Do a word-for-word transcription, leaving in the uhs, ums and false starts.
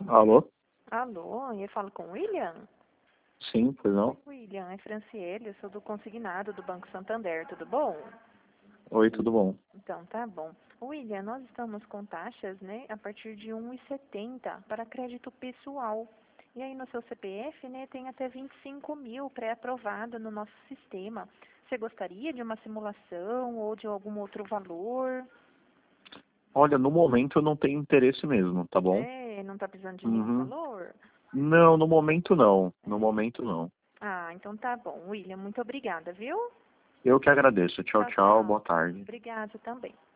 Alô? Alô, eu falo com o William? Sim, pois não? William, é Franciele, eu sou do consignado do Banco Santander, tudo bom? Oi, tudo bom? Então, tá bom. William, nós estamos com taxas, né, a partir de um e setenta para crédito pessoal. E aí no seu C P F, né, tem até vinte e cinco mil pré-aprovado no nosso sistema. Você gostaria de uma simulação ou de algum outro valor? Olha, no momento eu não tenho interesse mesmo, tá bom? É, não tá precisando de nenhum Uhum. valor? Não, no momento não. No momento não. Ah, então tá bom. William, muito obrigada, viu? Eu que agradeço. Tchau, Tchau, tchau. tchau. Boa tarde. Obrigada também.